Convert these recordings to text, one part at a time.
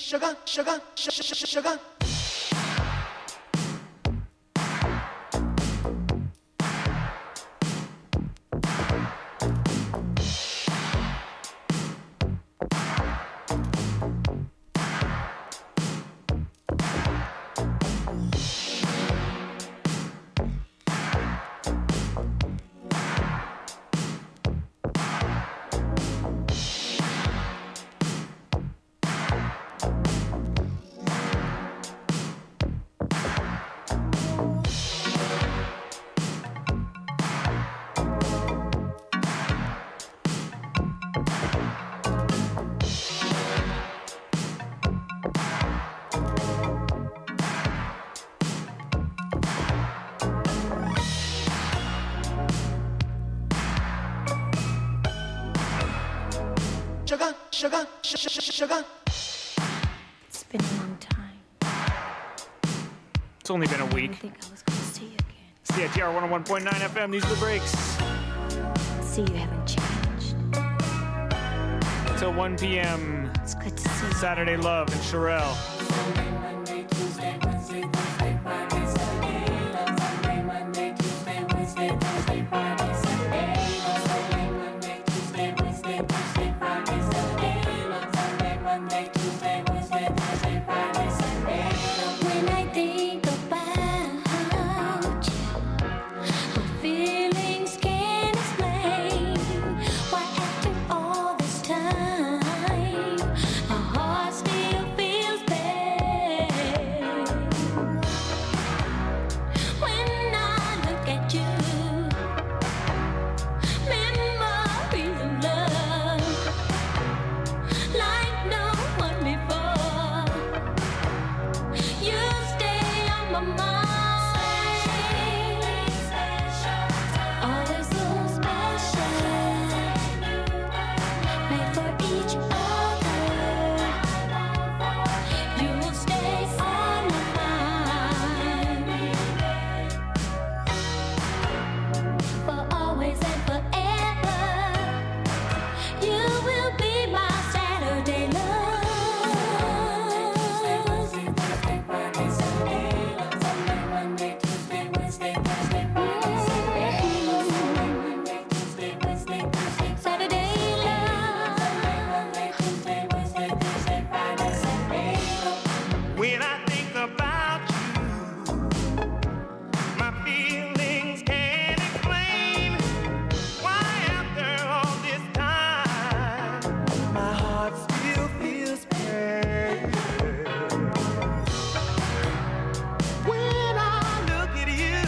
sugar. Sugar. It's been a long time. It's only been a I week. didn't think I was going to see you again. CITR 101.9 FM, these are the breaks. See, you haven't changed. Till 1 p.m. It's good to see you. Saturday Love and Sherelle. Monday, Tuesday, Wednesday, Thursday, Friday, Saturday, love. Sunday, Monday, Tuesday, Wednesday, Thursday, Friday, Saturday, love. Sunday, Monday, Tuesday, Wednesday, Thursday, Friday, Saturday, love. Sunday, Monday, Tuesday, Wednesday, Thursday, Friday, Saturday, love. When I think about you, my feelings can't explain why after all this time my heart still feels pain. When I look at you, memories of love like no one before. You stay on my mind. Always so special, made for each other. You will stay on my mind for always and forever. You will be my Saturday love. Monday, Tuesday, Wednesday, Thursday, Friday, Saturday love. Monday, Tuesday, Wednesday, Thursday, Friday, Saturday love. When I think about you, my feelings can't explain why after all this time my heart still feels pain. When I look at you,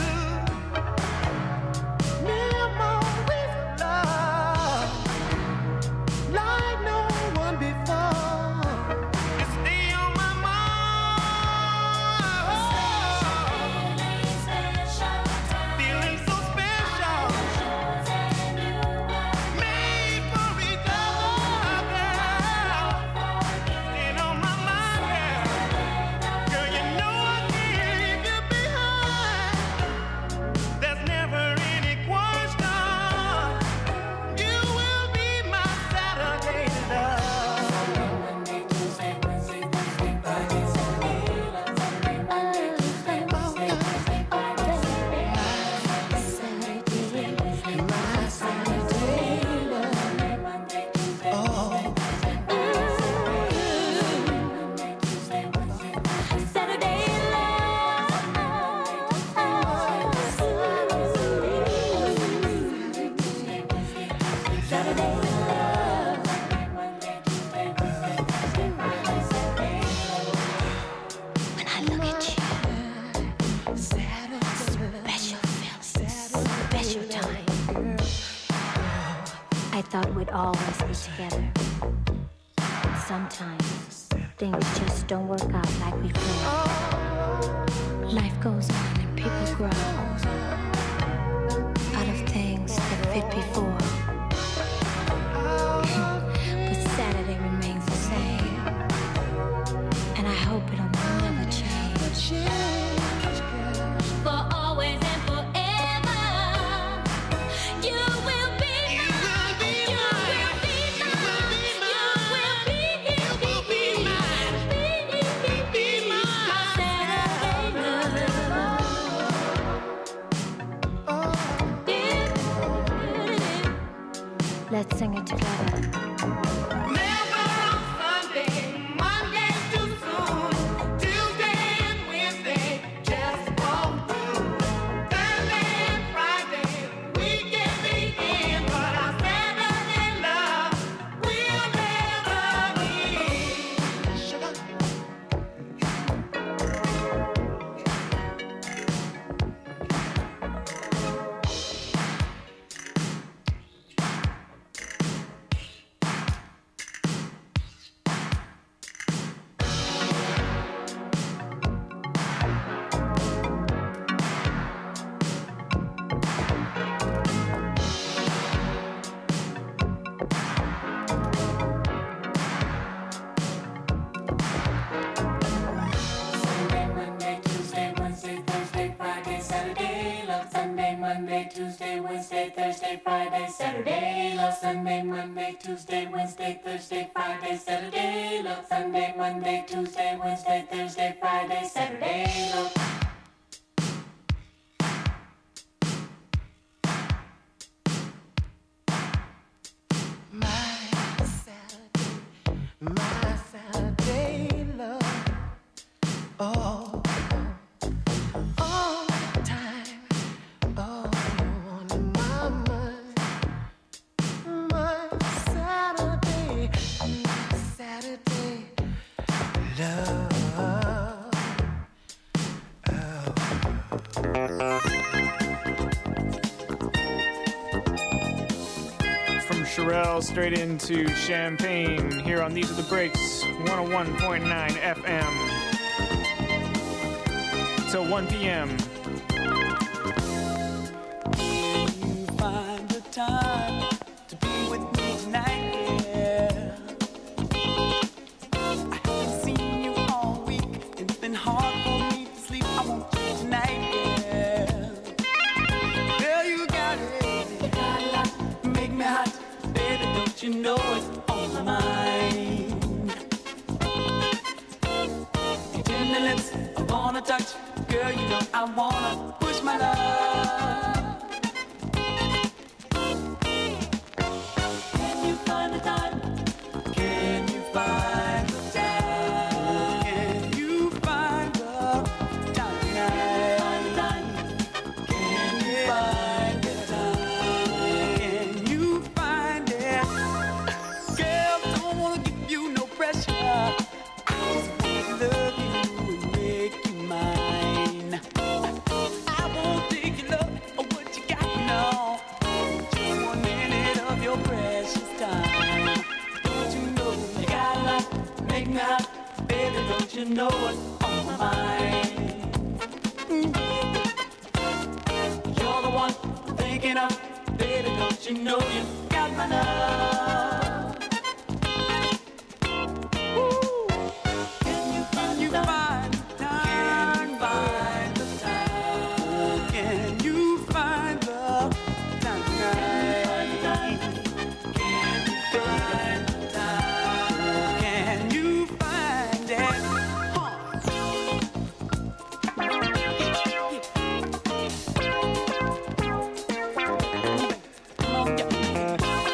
memories of love like no one before. You stay on my mind. Feeling so special, made for each other, girl. Staying on my mind, girl. Girl, you know I can't leave you behind. There's never any question. You will be my Saturday love. Monday, Tuesday, Wednesday, Thursday, Friday, Saturday love. Sunday, Monday, Tuesday, Wednesday, Thursday, Friday, Saturday love. Sunday, Tuesday, Wednesday, my Saturday love. Monday, Tuesday, Wednesday, Thursday, Friday, Monday, Tuesday, Wednesday, Thursday, Saturday love. Saturday love. When I look at you, special feelings, special time. I thought we'd always be together. But sometimes things just don't work out like we planned. Life goes on and people grow out of things that fit before. But Saturday remains the same, and I hope it'll never change. For always and forever, you will be mine. You will be mine. You will be mine. sing it together. Never on Sunday, Monday too soon, Tuesday and Wednesday just won't do. Thursday and Friday, weekend begin, but our Saturday love will never end. Sugar. Sunday, Monday, Tuesday, Wednesday, Thursday, Friday, Saturday, love Sunday, Monday, Tuesday, Wednesday, Thursday, Friday, Saturday, love Sunday, Monday, Tuesday, Wednesday, Thursday, Friday, Saturday, love Sunday, Monday, Tuesday, Wednesday, Thursday, Friday, Saturday, love. My Saturday love, oh, all the time, oh, on my mind. My Saturday love. From Sherelle straight into Champagne here on These Are the Breaks, 101.9 FM. Till 1 p.m. You find the time to be with me tonight, yeah. I haven't seen you all week, and it's been hard for me to sleep. I want you tonight, yeah. Girl, you got it. Make me hot, baby, don't you know it's on my mind? Your tender lips, I wanna touch. Girl, you know I wanna push my love. Can you find the time? Can you find the time? Can you find the time tonight? Can you find the time? Can you find it? Girl, don't wanna give you no pressure. I just wanna love you and make you mine. I won't take your love or what you got now. Just 1 minute of your precious time. Don't you know you gotta make me hot, baby? Don't you know what's on my mind? You're the one I'm thinking of, baby. Don't you know you got my love? Ooh. Can you find the time? Find the time. Can you find the time tonight? Can you find the time? Can you find it? Come on, yeah.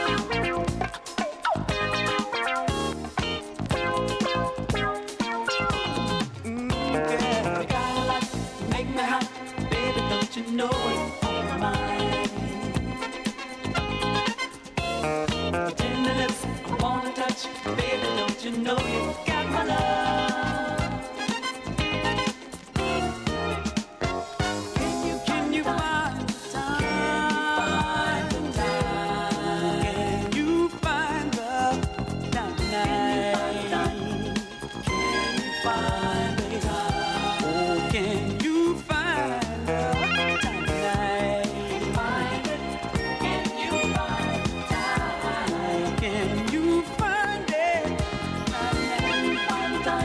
Yeah. You gotta like, make me hot, baby, don't you know it's on my mind? Your tender lips, I wanna touch, baby, don't you know you got my love? Can you find the time? Can you find the time tonight? Can you find the time? Oh, can you find the time tonight? Can you find the time? Can you find it? Can you find the time?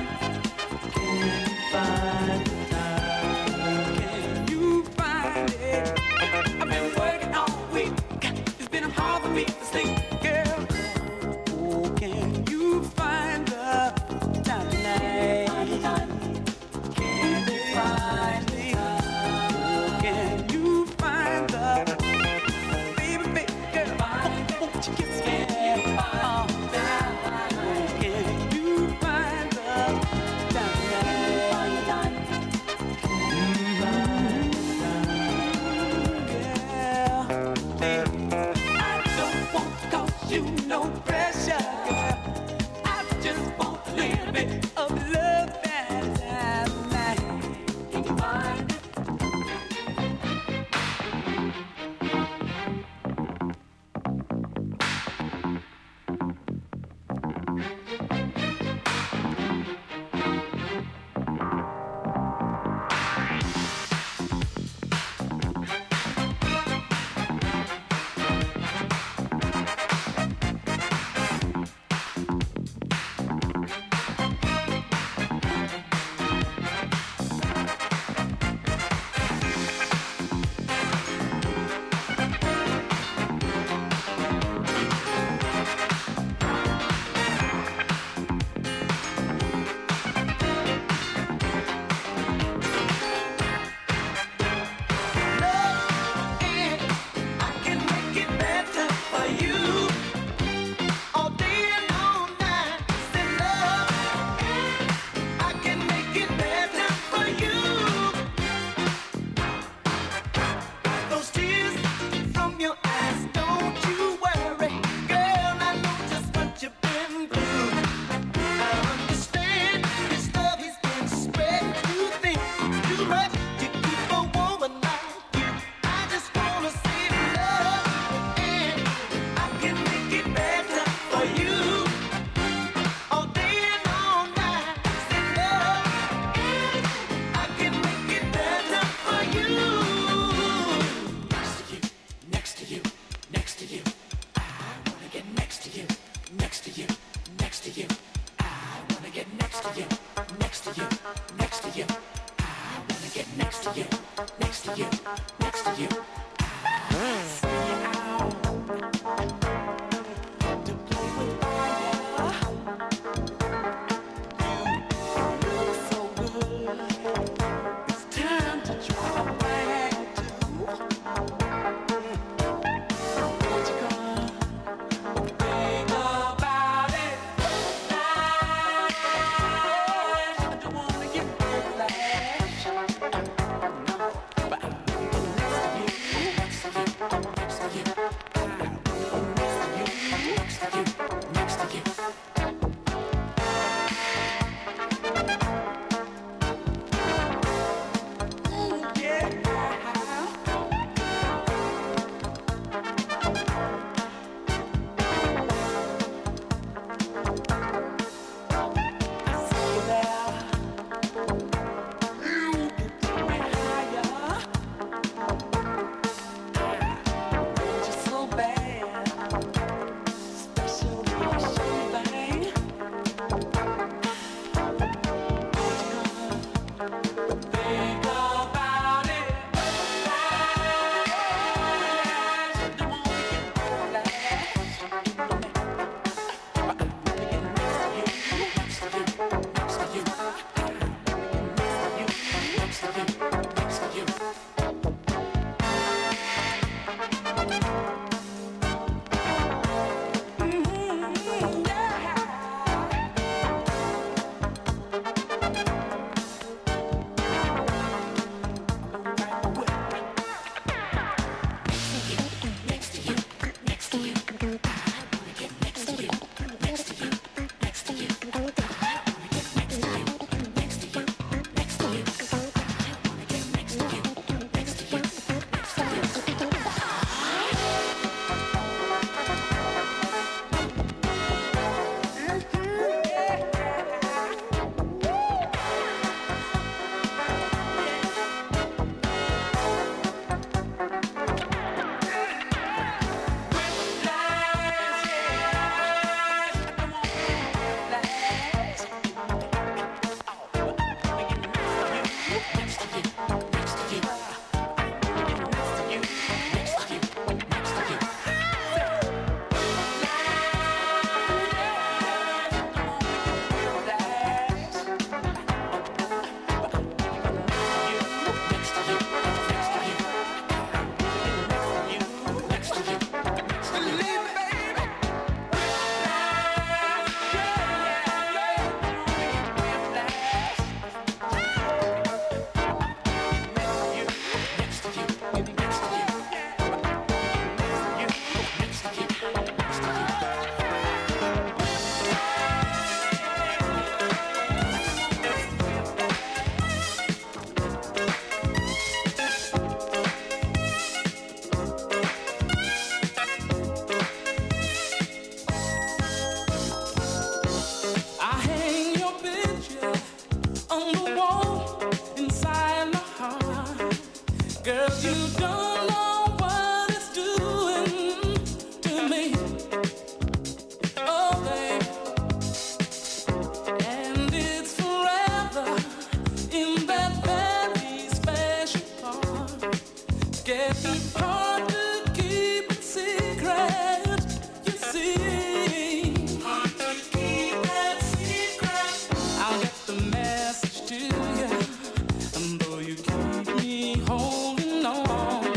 Holding on.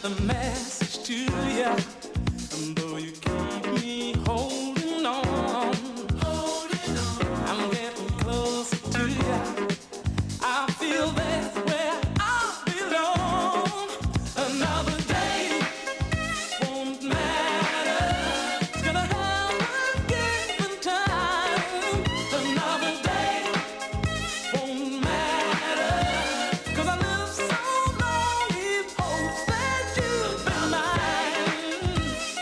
a message to you. And though you keep me holding on, I'm getting closer to you. I feel that's where I belong. Another day won't matter. It's gonna happen given time. Another day won't matter. 'Cause I live so long in hopes that you'll be mine.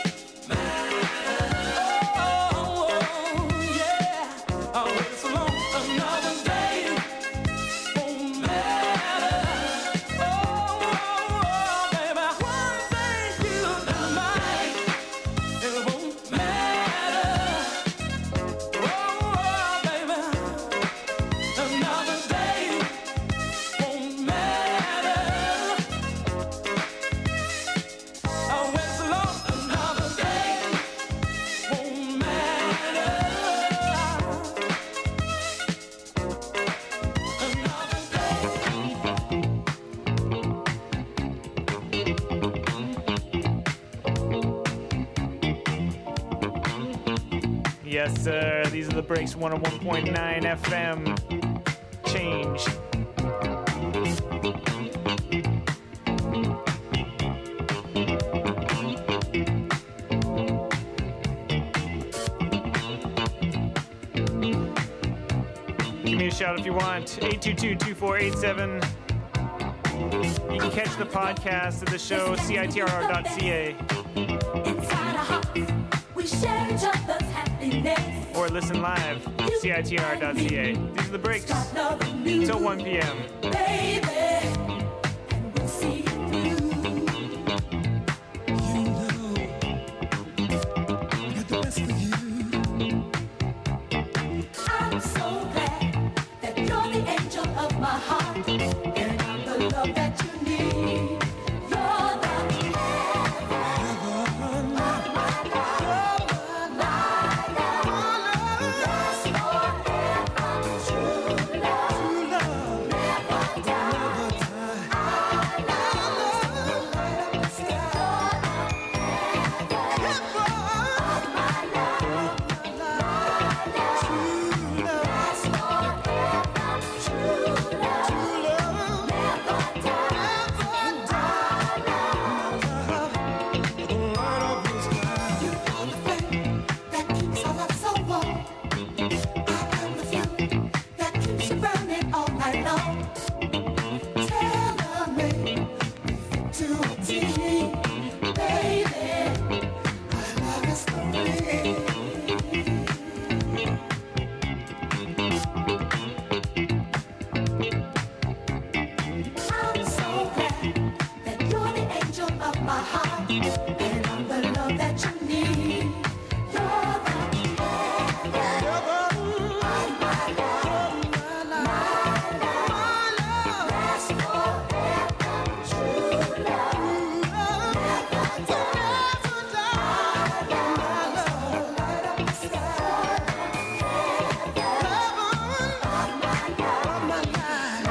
Oh, yeah. I'll wait so long. Another day won't matter. Oh, baby, one day you'll be mine. It won't matter. Oh, baby, another day won't matter. I'll wait so long. Another day won't matter. Another day. Yes, sir. These are the breaks. 101.9 FM. Change. Give me a shout if you want. 822-2487. You can catch the podcast of the show, CITRR.ca, Inside our hearts, we share each other's happiness. or listen live, CITR.ca. These are the breaks until 1 p.m. Baby, and we'll see it through. I'm so glad that you're the angel of my heart, and I'm the love that you need. You're the heaven of my life, that's forever. True love never dies. I love the light of the sky. You're the heaven of my life. I'm so glad that you're the angel of my heart, and I'm the love that you need. You're the heaven of my life, that's forever. True love never dies. I love the light of the sky. Heaven of my life.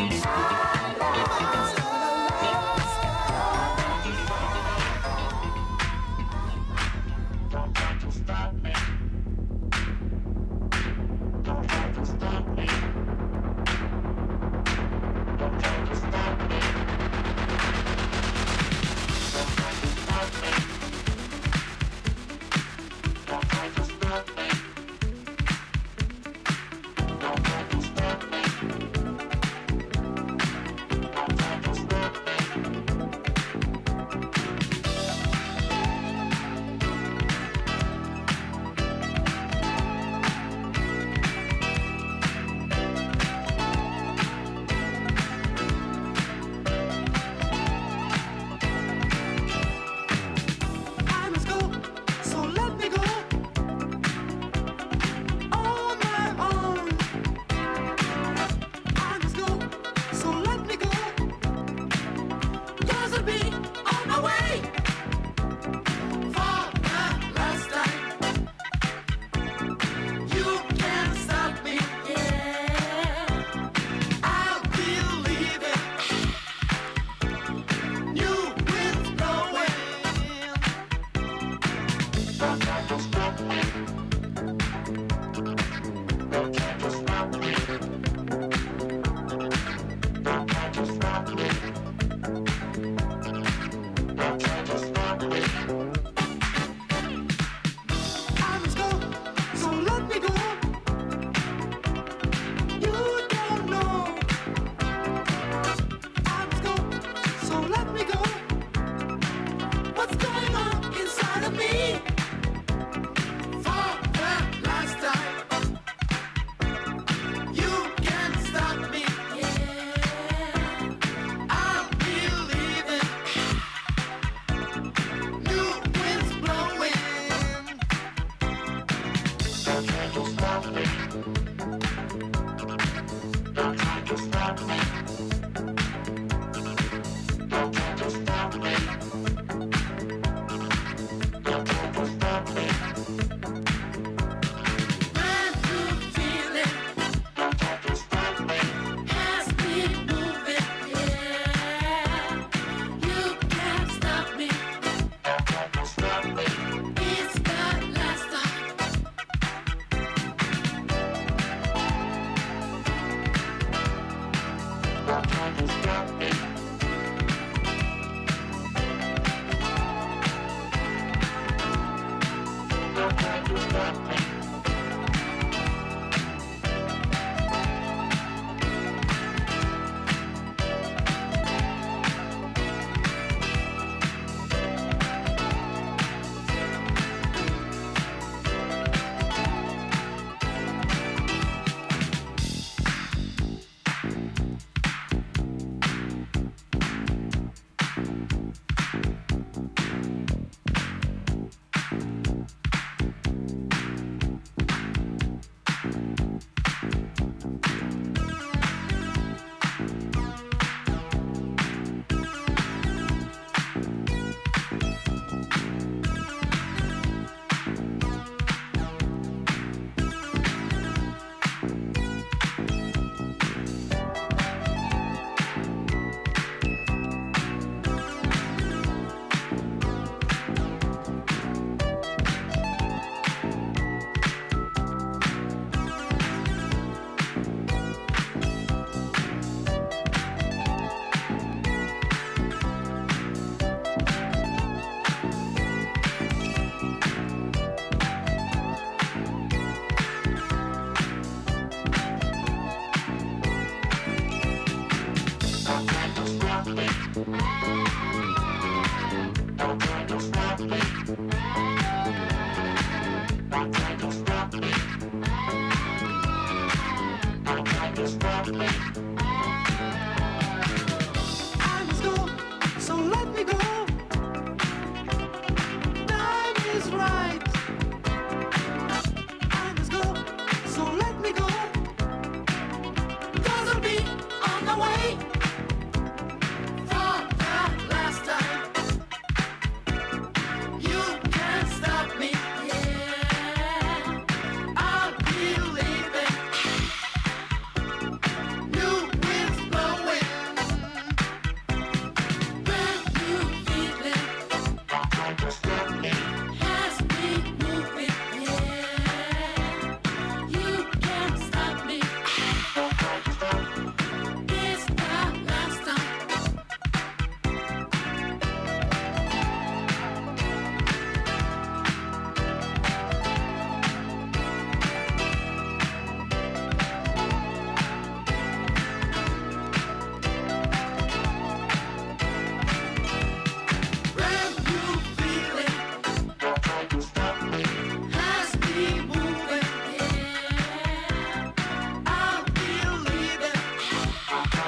Can't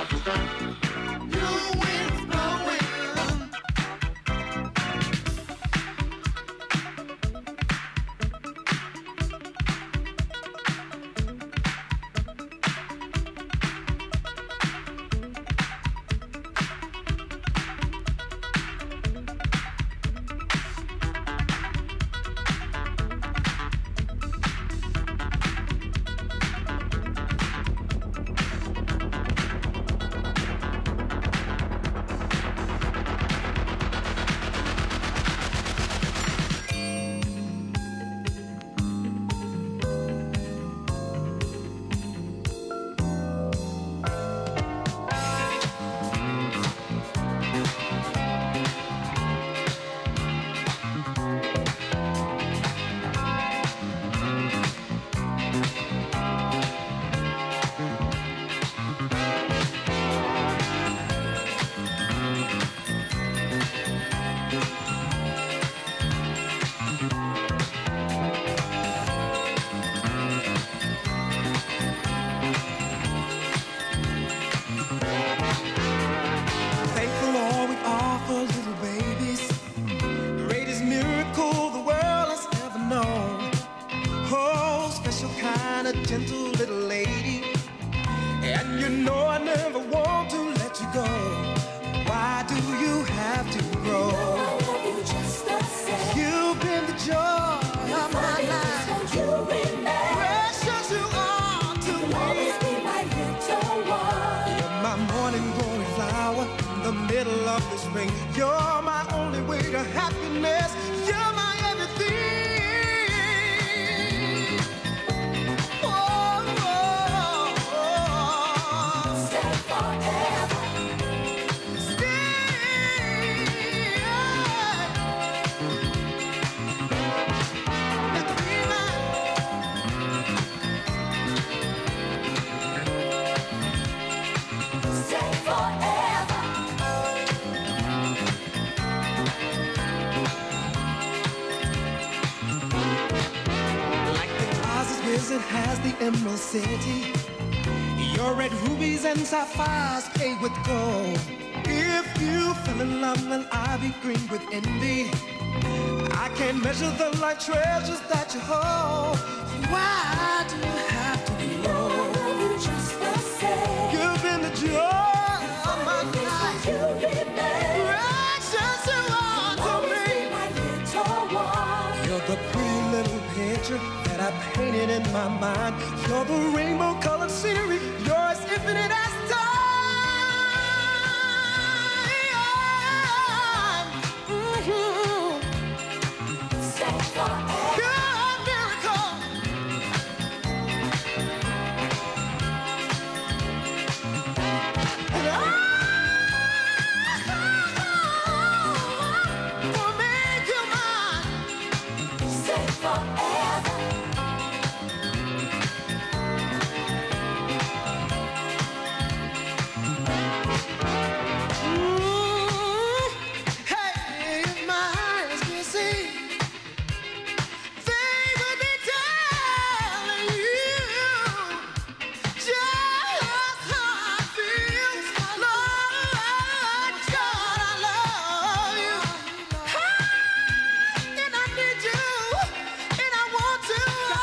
New winds blowing. Thankful all we are for little babies. Greatest miracle the world has ever known. Oh, special kind of gentle little lady. And you know I never want to let you go. Why do you have to grow? I love you just the same. You've been the joy of my life. Don't you remember? Precious you are to You'll always me. be my little one. You're my morning glory flower in the middle of the spring. You're my only way to happiness. You're my everything. Oh, oh, oh. Stay forever. Stay. Let me be mine. Stay forever. Like the closet wizard has the Emerald City. Your red rubies and sapphires paid with gold. If you fell in love, then I'll be green with envy. I can't measure the light treasures that you hold. Why do you have to be No, I low? love you just the same. You've been the joy of my Always life. you remain. Precious you are to Always me. be my little one. You're the pretty little picture that I painted in my mind. You're the rainbow-colored scenery. You're as infinite as time. Mhm. Stay forever. You're a miracle. And I will make you mine. Stay forever. Hey, if my eyes could see, they would be telling you just how I feel. Lord God, I love you. And I need you, and I want to.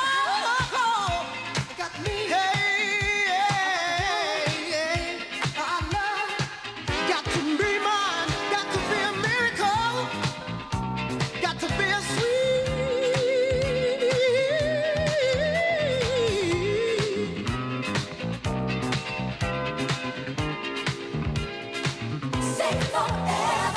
Got me. Hey, I love. Got to be mine. Got to be a miracle. Got to be a sweet. Stay forever.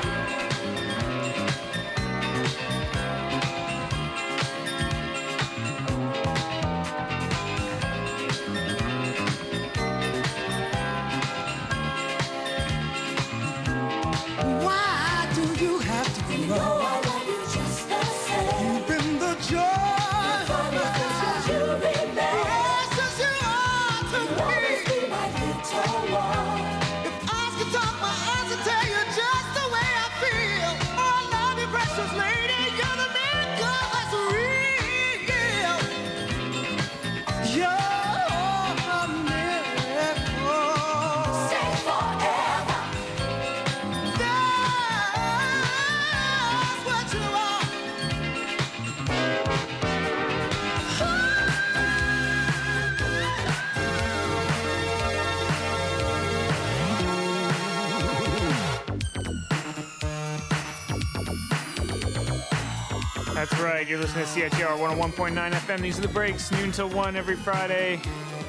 Why do you have to No, grow? I love you just the same. You've been the joy of my Always life. you remain. Precious you are to You'll always me. be my little one. If eyes could talk, my eyes would tell you That's right, you're listening to CITR 101.9 FM. These are the breaks, noon till 1 every Friday.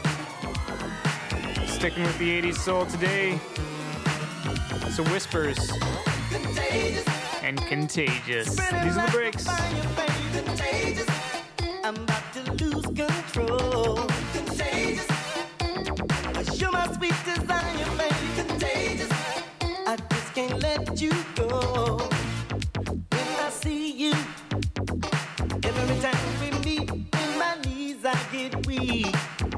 Sticking with the 80s soul today. So Whispers and Contagious. These are the breaks. Contagious. I'm about to lose control. Contagious. You're my sweet desire, baby. Contagious. I just can't let you go. When I see you, every time we meet, in my knees I get weak.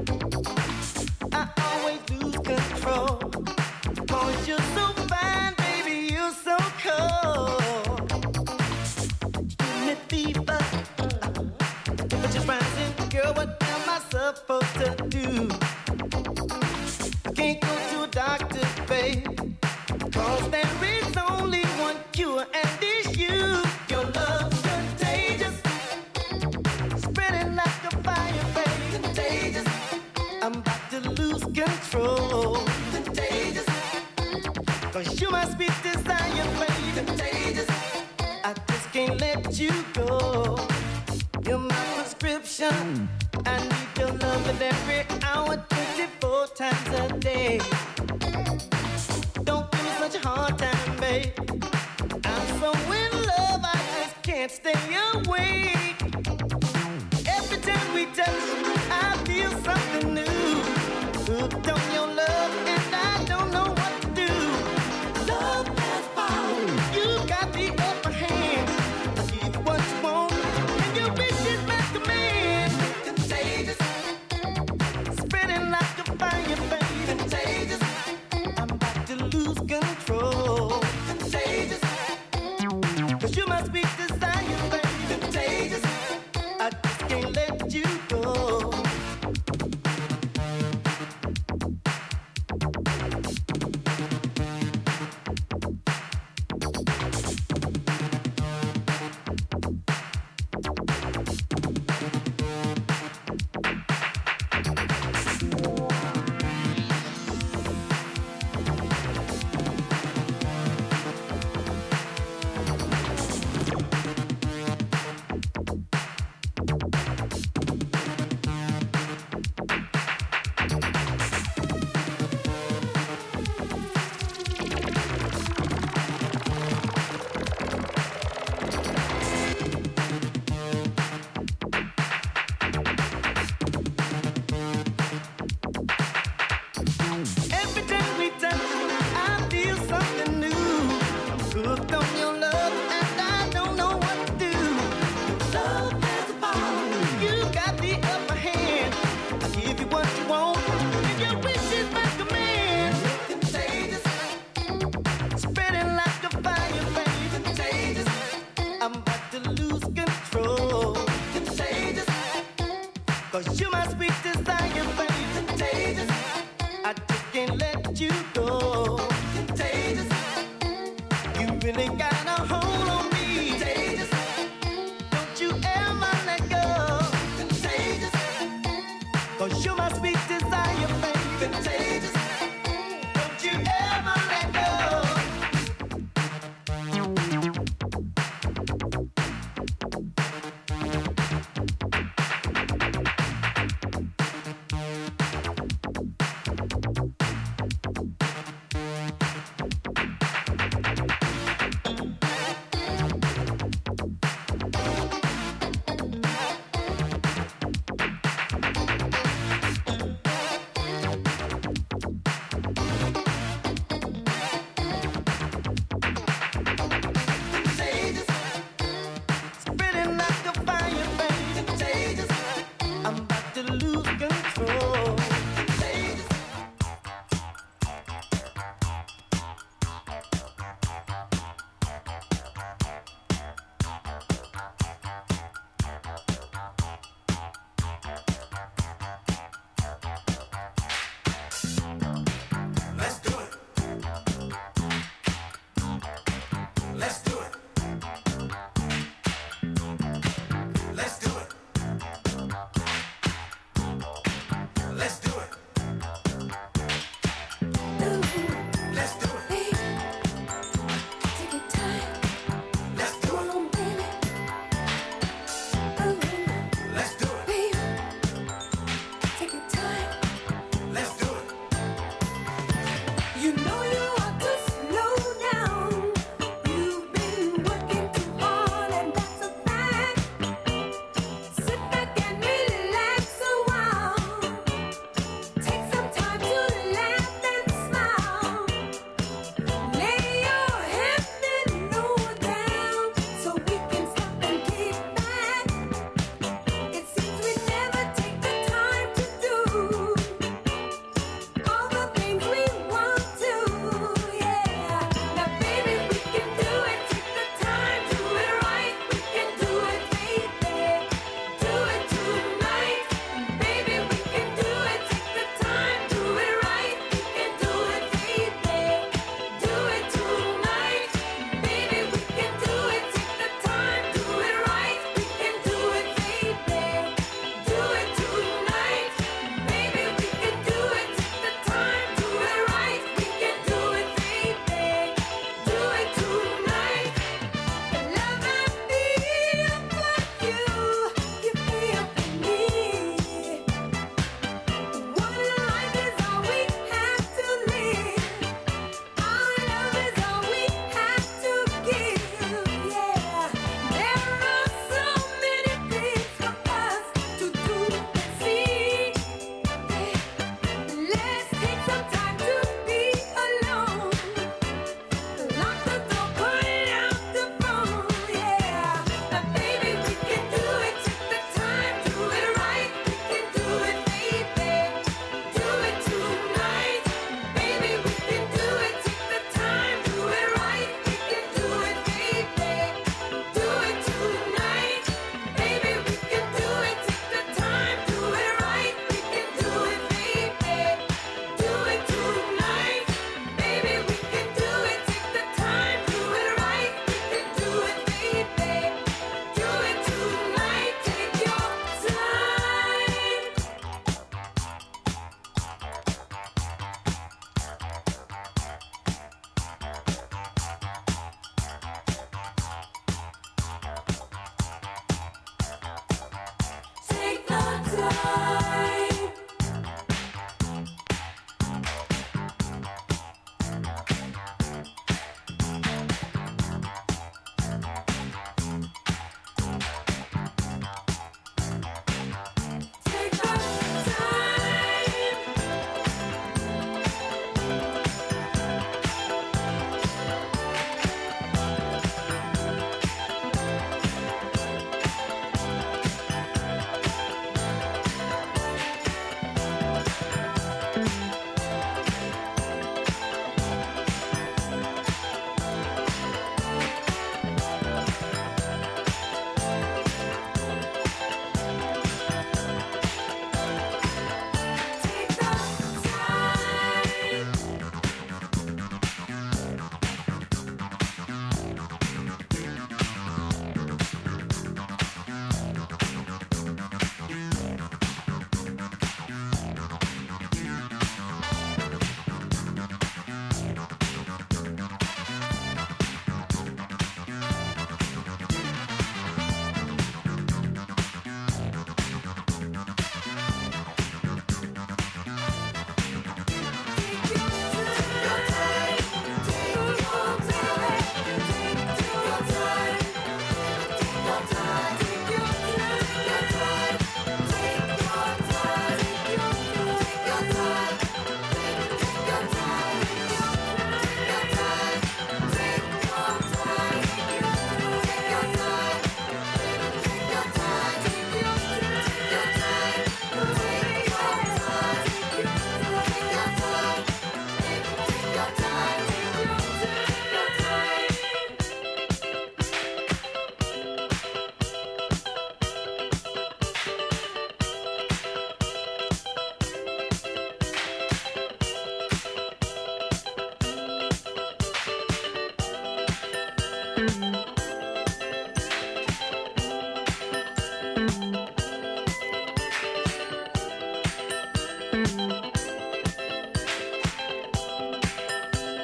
I always lose control. 'Cause you're so fine, baby, you're so cold. Give me fever. But just rising, girl, what am I supposed to do? I can't go to a doctor, babe. 'Cause there is only one cure, and it's you. Your love's contagious. Spreading like a fire, babe. Contagious. I'm about to lose control. Contagious. 'Cause you my sweet desire, baby. Contagious. I just can't let you go. You're my prescription. I need your loving every hour, 24 times a day. Don't give me such a hard time, babe. I'm so in love, I just can't stay away. Every time we touch, I feel something new. Hooked on your love, and I don't know what to do. Love has power. You got the upper hand. I'll give you what you want, and your wish is my command. Contagious. Spreading like a fire, baby. Contagious. I'm about to lose control. Contagious. 'Cause you my sweet desire, baby. Contagious. I just can't let you go. Every time we touch, I feel something new. I'm hooked on your love, and I don't know what to do. Love has the power. You got the upper hand. I'll give you what you want, and your wish is my command. Contagious. Spreading like a fire, baby. Contagious. I'm about to lose control. Contagious. 'Cause you're my sweet desire, baby. Contagious. I just can't let you go. Contagious. You really got a hold on me. Contagious. Don't you ever let go. Contagious. 'Cause you're my sweet desire, baby. Contagious. Don't you ever let go. Contagious. Spreading like a fire, baby. Contagious. I'm about to lose control. Contagious. Let's do it. Let's do it. Let's do it. Let's do it. Let's do it. Let's do it.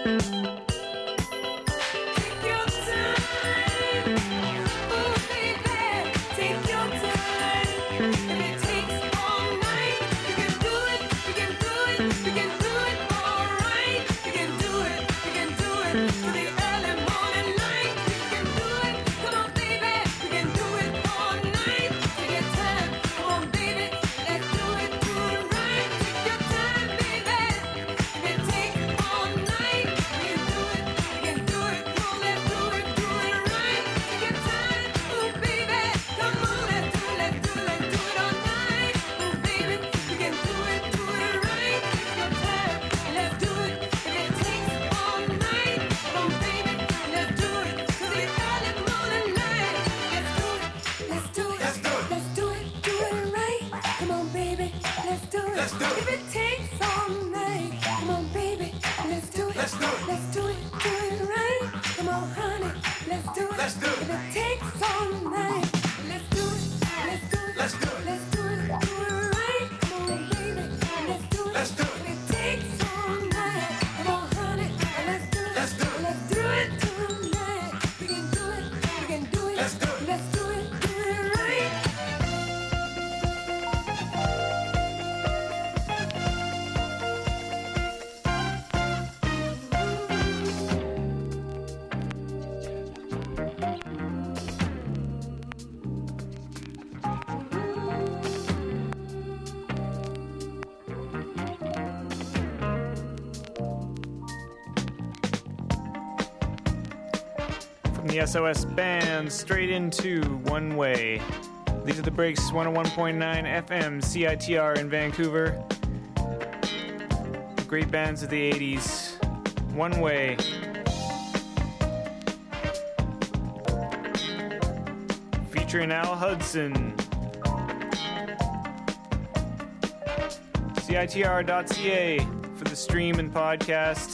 The SOS Band straight into One Way. These are the breaks, 101.9 FM CITR in Vancouver. Great bands of the 80s. One Way. Featuring Al Hudson. CITR.ca for the stream and podcast.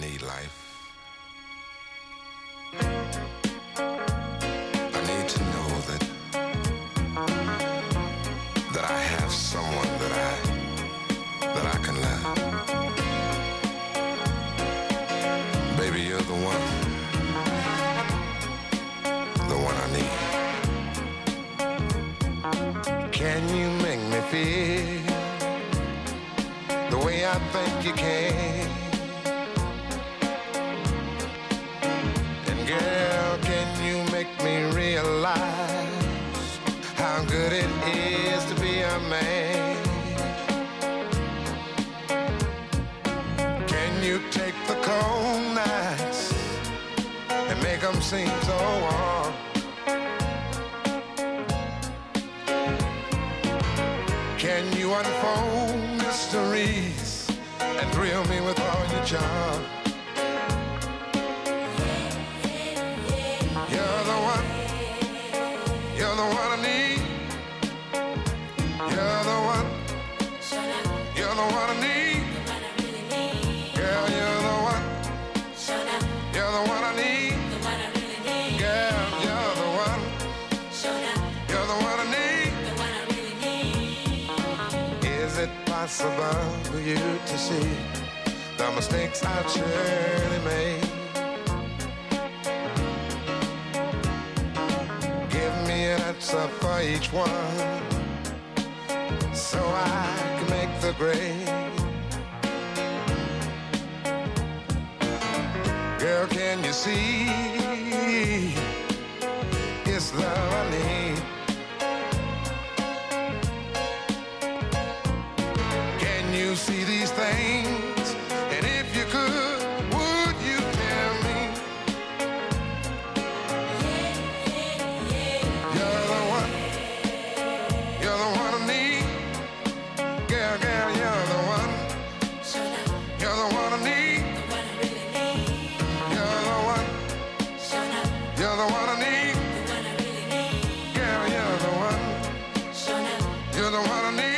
need life. I need to know that I have someone that I can love. Baby, you're the one I need. Can you make me feel the way I think you can? And girl, can you make me realize how good it is to be a man? Can you take the cold nights and make them seem so warm? Can you unfold mysteries and thrill me with all your charm? You're the one I need. You're the one I need. Girl, you're the one I need. Girl, you're the one I need. Is it possible for you to see the mistakes I've surely made? Give me an answer for each one, so I can make the grade. Girl, can you see it's love I need? Can you see these things? And if you could, would you tell me? You're the one I need. Girl, you're the one I need. You're the one I need. Girl, you're the one I need.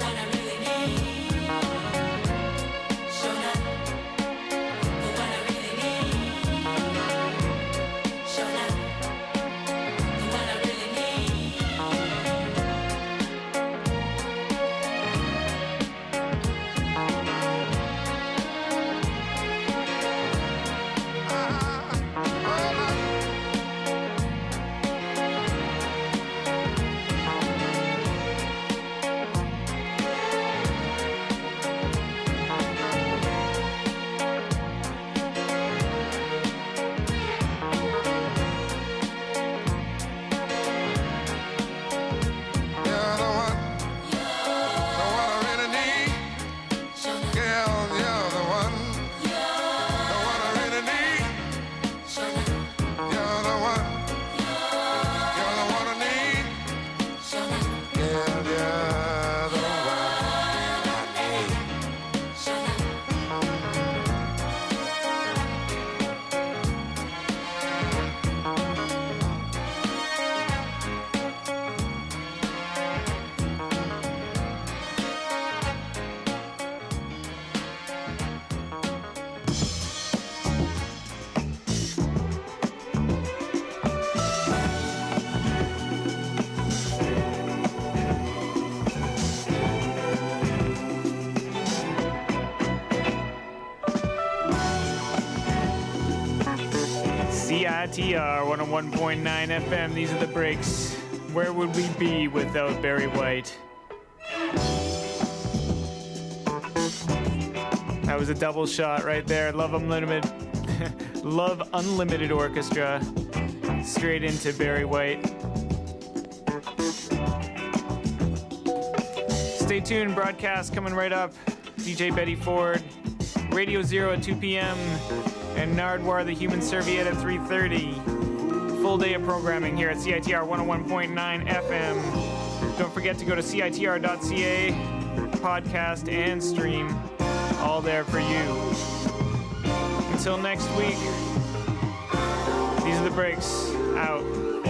CITR 101.9 FM. These are the breaks. Where would we be without Barry White? That was a double shot right there. Love Unlimited. Love Unlimited Orchestra. Straight into Barry White. Stay tuned. Broadcast coming right up. DJ Betty Ford. Radio Zero at 2 p.m. and Nardwar the Human Serviette at 3:30. Full day of programming here at CITR 101.9 FM. Don't forget to go to CITR.ca, podcast and stream. All there for you. Until next week, these are the breaks. Out.